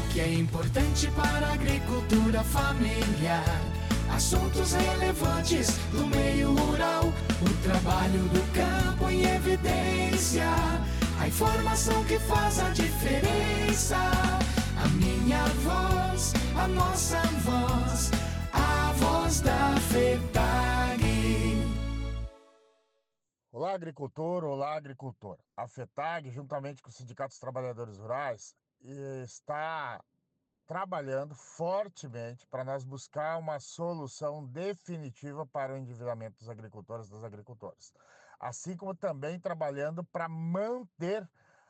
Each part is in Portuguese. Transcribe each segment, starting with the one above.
que é importante para a agricultura familiar. Assuntos relevantes do meio rural, o trabalho do campo em evidência, a informação que faz a diferença. A minha voz, a nossa voz, a voz da FETAG. Olá, agricultor, olá, agricultora. A FETAG, juntamente com o Sindicato dos Trabalhadores Rurais, está trabalhando fortemente para nós buscar uma solução definitiva para o endividamento dos agricultores e das agricultoras. Assim como também trabalhando para manter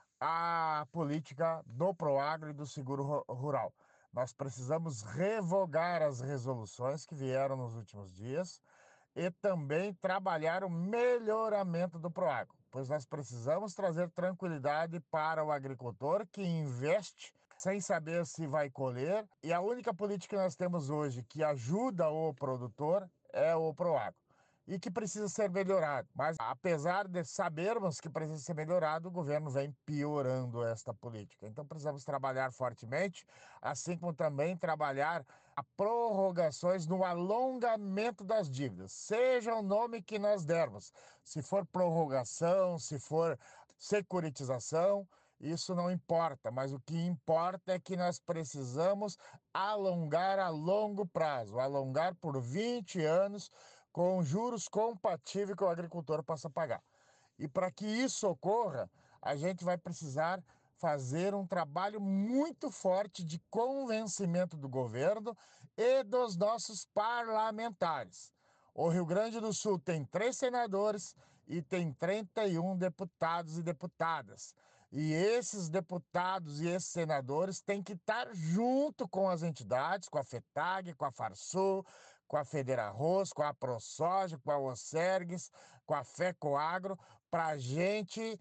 a política do Proagro e do seguro rural. Nós precisamos revogar as resoluções que vieram nos últimos dias e também trabalhar o melhoramento do Proagro, pois nós precisamos trazer tranquilidade para o agricultor que investe sem saber se vai colher, e a única política que nós temos hoje que ajuda o produtor é o Proagro, e que precisa ser melhorado. Mas apesar de sabermos que precisa ser melhorado, o governo vem piorando esta política. Então precisamos trabalhar fortemente, assim como também trabalhar a prorrogações no alongamento das dívidas, seja o nome que nós dermos. Se for prorrogação, se for securitização, isso não importa, mas o que importa é que nós precisamos alongar a longo prazo, alongar por 20 anos, com juros compatíveis que o agricultor possa pagar. E para que isso ocorra, a gente vai precisar fazer um trabalho muito forte de convencimento do governo e dos nossos parlamentares. O Rio Grande do Sul tem 3 senadores e tem 31 deputados e deputadas. E esses deputados e esses senadores têm que estar junto com as entidades, com a FETAG, com a Farsul, com a Federarroz, com a ProSoja, com a Osergues, com a FECOAGRO, para a gente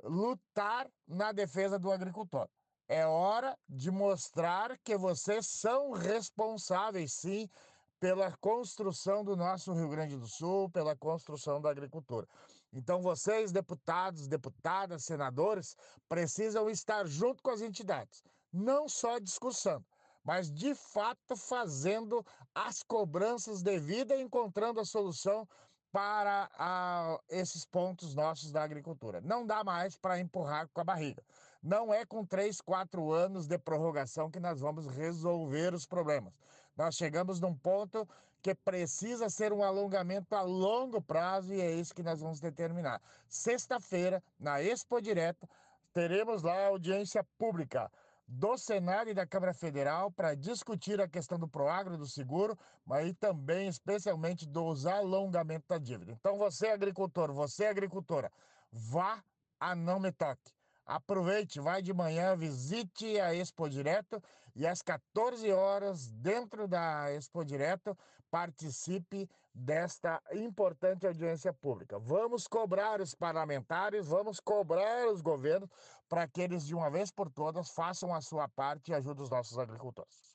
lutar na defesa do agricultor. É hora de mostrar que vocês são responsáveis, sim, pela construção do nosso Rio Grande do Sul, pela construção da agricultura. Então, vocês, deputados, deputadas, senadores, precisam estar junto com as entidades, não só discursando, mas de fato fazendo as cobranças devidas e encontrando a solução para esses pontos nossos da agricultura. Não dá mais para empurrar com a barriga. Não é com 3, 4 anos de prorrogação que nós vamos resolver os problemas. Nós chegamos num ponto que precisa ser um alongamento a longo prazo e é isso que nós vamos determinar. Sexta-feira, na Expo Direto, teremos lá a audiência pública do Senado e da Câmara Federal para discutir a questão do Proagro, do seguro, mas aí também, especialmente, dos alongamentos da dívida. Então, você agricultor, você agricultora, vá a Não Me Toque. Aproveite, vai de manhã, visite a Expo Direto e às 14 horas, dentro da Expo Direto, participe desta importante audiência pública. Vamos cobrar os parlamentares, vamos cobrar os governos para que eles, de uma vez por todas, façam a sua parte e ajudem os nossos agricultores.